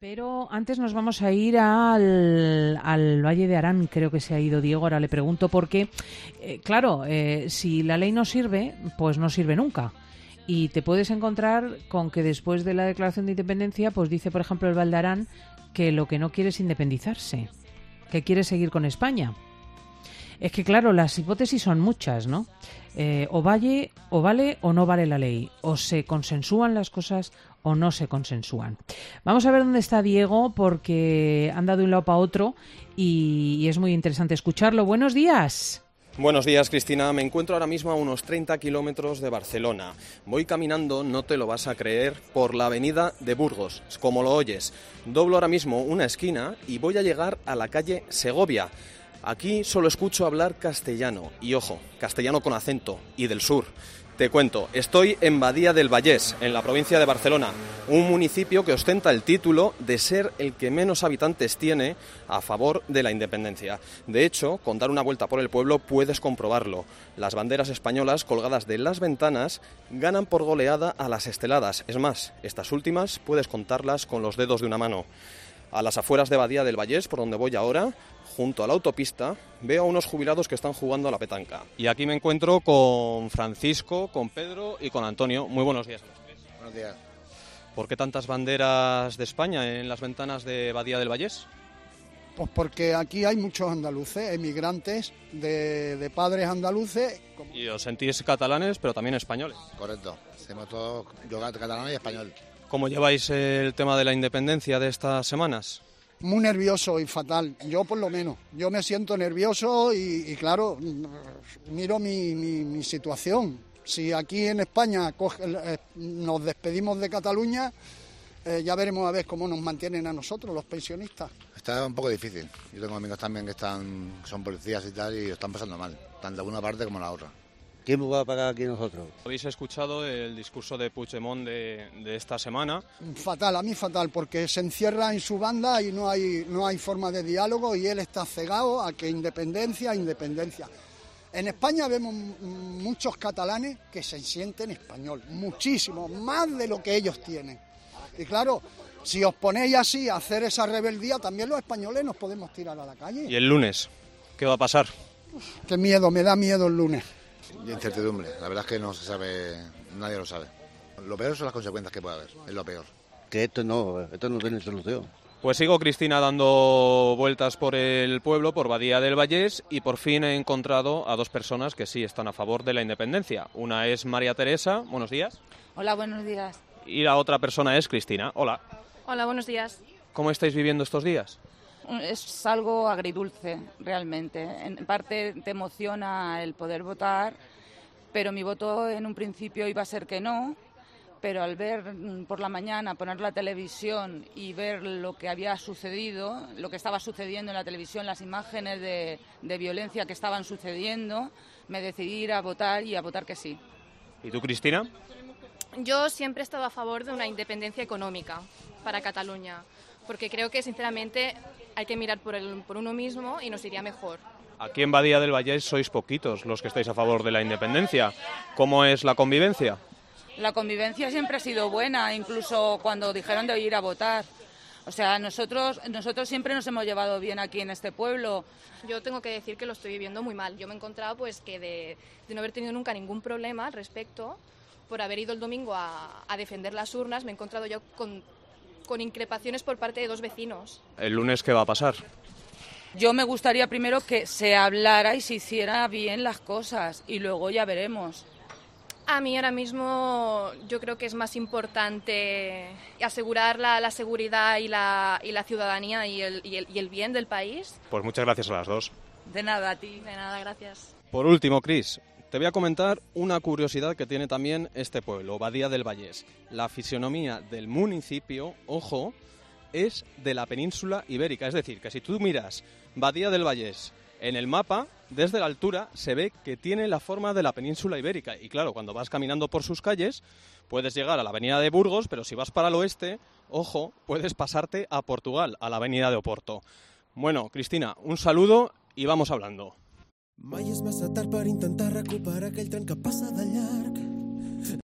Pero antes nos vamos a ir al Valle de Arán, creo que se ha ido Diego, ahora le pregunto porque, claro, si la ley no sirve, pues no sirve nunca. Y te puedes encontrar con que después de la declaración de independencia, pues dice, por ejemplo, el Val de Arán que lo que no quiere es independizarse, que quiere seguir con España. Es que, claro, las hipótesis son muchas, ¿no? O vale o no vale la ley. O se consensúan las cosas o no se consensúan. Vamos a ver dónde está Diego, porque anda de un lado para otro y es muy interesante escucharlo. Buenos días. Buenos días, Cristina. Me encuentro ahora mismo a unos 30 kilómetros de Barcelona. Voy caminando, no te lo vas a creer, por la avenida de Burgos, como lo oyes. Doblo ahora mismo una esquina y voy a llegar a la calle Segovia. Aquí solo escucho hablar castellano, y ojo, castellano con acento, y del sur. Te cuento, estoy en Badía del Vallés, en la provincia de Barcelona, un municipio que ostenta el título de ser el que menos habitantes tiene a favor de la independencia. De hecho, con dar una vuelta por el pueblo puedes comprobarlo. Las banderas españolas colgadas de las ventanas ganan por goleada a las esteladas. Es más, estas últimas puedes contarlas con los dedos de una mano. A las afueras de Badía del Vallés, por donde voy ahora, junto a la autopista, veo a unos jubilados que están jugando a la petanca. Y aquí me encuentro con Francisco, con Pedro y con Antonio. Muy buenos días a los tres. Buenos días. ¿Por qué tantas banderas de España en las ventanas de Badía del Vallés? Pues porque aquí hay muchos andaluces, emigrantes de padres andaluces. Y os sentís catalanes, pero también españoles. Correcto, hacemos todo catalán y español. ¿Cómo lleváis el tema de la independencia de estas semanas? Muy nervioso y fatal, yo por lo menos. Yo me siento nervioso y claro, miro mi situación. Si aquí en España nos despedimos de Cataluña, ya veremos a ver cómo nos mantienen a nosotros, los pensionistas. Está un poco difícil. Yo tengo amigos también que son policías y tal y lo están pasando mal, tanto una parte como la otra. ¿Quién me va a pagar aquí nosotros? ¿Habéis escuchado el discurso de Puigdemont de esta semana? Fatal, a mí fatal, porque se encierra en su banda y no hay forma de diálogo y él está cegado a que independencia. En España vemos muchos catalanes que se sienten español, muchísimo, más de lo que ellos tienen. Y claro, si os ponéis así a hacer esa rebeldía, también los españoles nos podemos tirar a la calle. ¿Y el lunes? ¿Qué va a pasar? Qué miedo, me da miedo el lunes. Y incertidumbre, la verdad es que no se sabe, nadie lo sabe. Lo peor son las consecuencias que puede haber, es lo peor. Que esto no tiene solución. Pues sigo, Cristina, dando vueltas por el pueblo, por Badía del Vallés, y por fin he encontrado a dos personas que sí están a favor de la independencia. Una es María Teresa, buenos días. Hola, buenos días. Y la otra persona es Cristina, hola. Hola, buenos días. ¿Cómo estáis viviendo estos días? Es algo agridulce, realmente. En parte te emociona el poder votar, pero mi voto en un principio iba a ser que no, pero al ver por la mañana, poner la televisión y ver lo que había sucedido, lo que estaba sucediendo en la televisión, las imágenes de violencia que estaban sucediendo, me decidí ir a votar y a votar que sí. ¿Y tú, Cristina? Yo siempre he estado a favor de una independencia económica para Cataluña, porque creo que, sinceramente, hay que mirar por uno mismo y nos iría mejor. Aquí en Badía del Vallés sois poquitos los que estáis a favor de la independencia. ¿Cómo es la convivencia? La convivencia siempre ha sido buena, incluso cuando dijeron de ir a votar. O sea, nosotros siempre nos hemos llevado bien aquí en este pueblo. Yo tengo que decir que lo estoy viviendo muy mal. Yo me he encontrado pues que de no haber tenido nunca ningún problema al respecto, por haber ido el domingo a defender las urnas, me he encontrado yo con increpaciones por parte de dos vecinos. ¿El lunes qué va a pasar? Yo me gustaría primero que se hablara y se hiciera bien las cosas y luego ya veremos. A mí ahora mismo yo creo que es más importante asegurar la seguridad y la ciudadanía y el bien del país. Pues muchas gracias a las dos. De nada, a ti. De nada, gracias. Por último, Cris, te voy a comentar una curiosidad que tiene también este pueblo, Badía del Vallés. La fisionomía del municipio, ojo, es de la península ibérica. Es decir, que si tú miras Badía del Vallés en el mapa, desde la altura se ve que tiene la forma de la península ibérica. Y claro, cuando vas caminando por sus calles, puedes llegar a la avenida de Burgos, pero si vas para el oeste, ojo, puedes pasarte a Portugal, a la avenida de Oporto. Bueno, Cristina, un saludo i vamos hablando. Mai és massa tard per intentar recuperar aquell tren que passa de llarg.